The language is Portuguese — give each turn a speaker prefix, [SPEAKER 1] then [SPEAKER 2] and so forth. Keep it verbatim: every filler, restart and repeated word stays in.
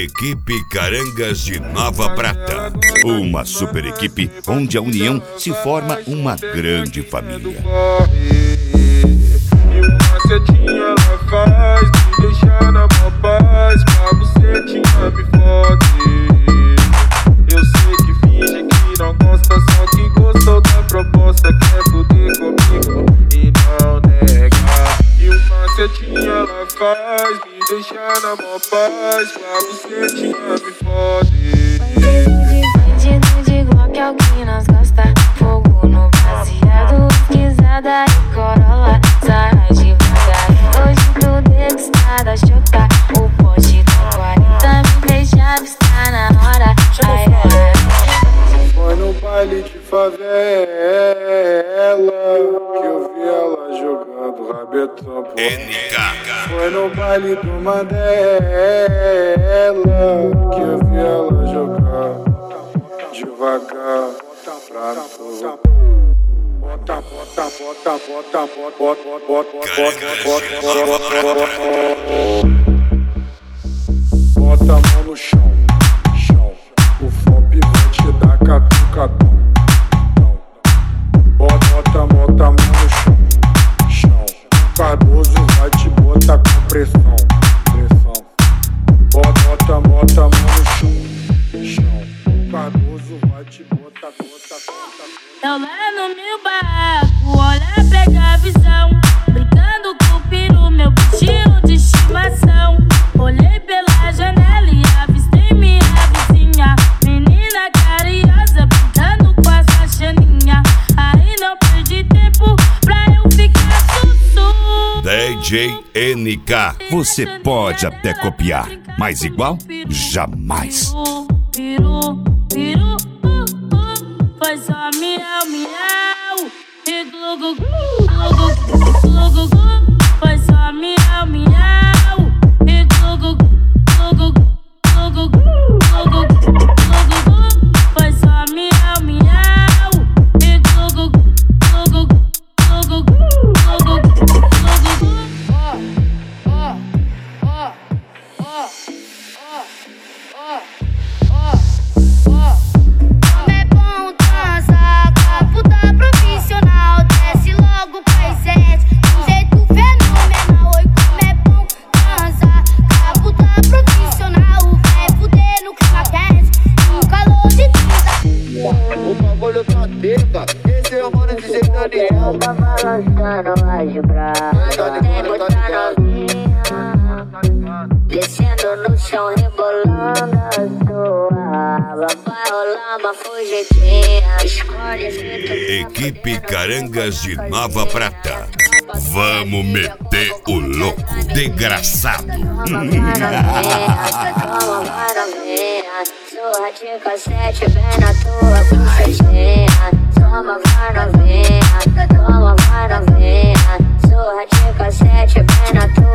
[SPEAKER 1] Equipe Carangas de Nova Prata. Uma super equipe onde a união se forma uma grande família.
[SPEAKER 2] E uma setinha ela faz, me deixar na mó paz, pra bucetinha me fode. Eu sei que finge que não gosta, só que gostou da proposta, quer fuder comigo e não nega. E uma setinha ela faz, me deixar na mó paz, pra bucetinha me fode.
[SPEAKER 3] Bandido de Glock, alguém nós gosta. Fogo no baseado, esquisada e corolla, sai devagar. Hoje pro degustada chocar, o pote com quarenta me deixa está na hora. Ai, ai.
[SPEAKER 2] Foi no baile de favela que eu vi ela jogando rabetão por
[SPEAKER 1] N K.
[SPEAKER 2] Foi no baile do Mandela que eu vi ela jogar devagar pra tu. Bota, bota, bota, bota, bota, bota, bota, bota a mão no chão, chão. O Fop vai te dar catucadão. Bota, bota, bota a mão no chão, chão. O Cardoso vai te botar com pressão, pressão. Bota, bota, bota a mão no chão, chão. O Cardoso vai te botar, bota, bota.
[SPEAKER 3] Eu lá no meu barraco, olha, pega a visão. Brincando com o peru, meu bichinho de estimação. Olhei pela janela e avistei minha vizinha. Menina carinhosa, brincando com a sua chaninha. Aí não perdi tempo pra eu ficar sussu.
[SPEAKER 1] D J N K. Você pode até copiar, mas igual, jamais.
[SPEAKER 3] Peru, peru, uh, uh. Foi só miau, miau. E glu, glu, glu, glu, glu, glu, glu. Foi só miau, miau. E glu, glu, glu, glu, glu, glu, glu, glu, glu, glu. Foi só miau, miau. E glu, glu, glu, glu, glu, glu, glu, glu, glu.
[SPEAKER 4] Tá balançando as braças, botar novinha, descendo no chão, rebolando a sua. Vai rolar uma fugitinha, escolhe esse.
[SPEAKER 1] Equipe Carangas de Nova Prata. Vamos meter o louco, desgraçado.
[SPEAKER 4] Toma, vai novinha, surra de cassete, vem na tua bucetinha. Toma, vai novinha, toma, vai novinha, surra de cassete, vem na tua